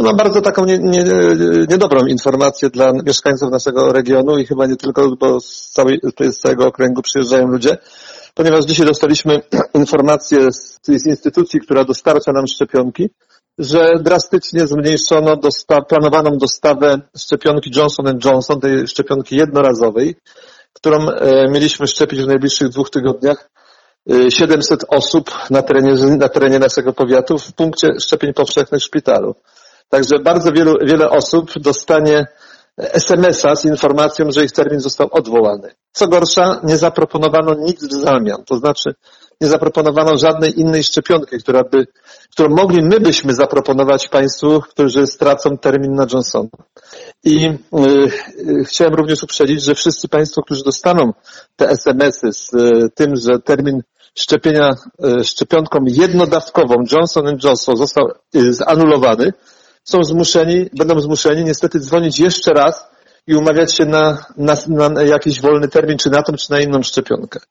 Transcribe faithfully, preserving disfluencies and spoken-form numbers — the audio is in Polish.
mam bardzo taką nie, nie, niedobrą informację dla mieszkańców naszego regionu i chyba nie tylko, bo z, całej, z całego okręgu przyjeżdżają ludzie, ponieważ dzisiaj dostaliśmy informację z, z instytucji, która dostarcza nam szczepionki, że drastycznie zmniejszono dosta- planowaną dostawę szczepionki Johnson and Johnson, tej szczepionki jednorazowej, którą e, mieliśmy szczepić w najbliższych dwóch tygodniach. siedemset osób na terenie, na terenie naszego powiatu w punkcie szczepień powszechnych w szpitalu. Także bardzo wielu, wiele osób dostanie es em es a z informacją, że ich termin został odwołany. Co gorsza, nie zaproponowano nic w zamian, to znaczy nie zaproponowano żadnej innej szczepionki, która by, którą mogli my byśmy zaproponować Państwu, którzy stracą termin na Johnsona. I y, chciałem również uprzedzić, że wszyscy Państwo, którzy dostaną te es em esy z y, tym, że termin szczepienia y, szczepionką jednodawkową Johnson and Johnson został y, zanulowany, są zmuszeni, będą zmuszeni niestety dzwonić jeszcze raz i umawiać się na, na, na jakiś wolny termin, czy na tą, czy na inną szczepionkę.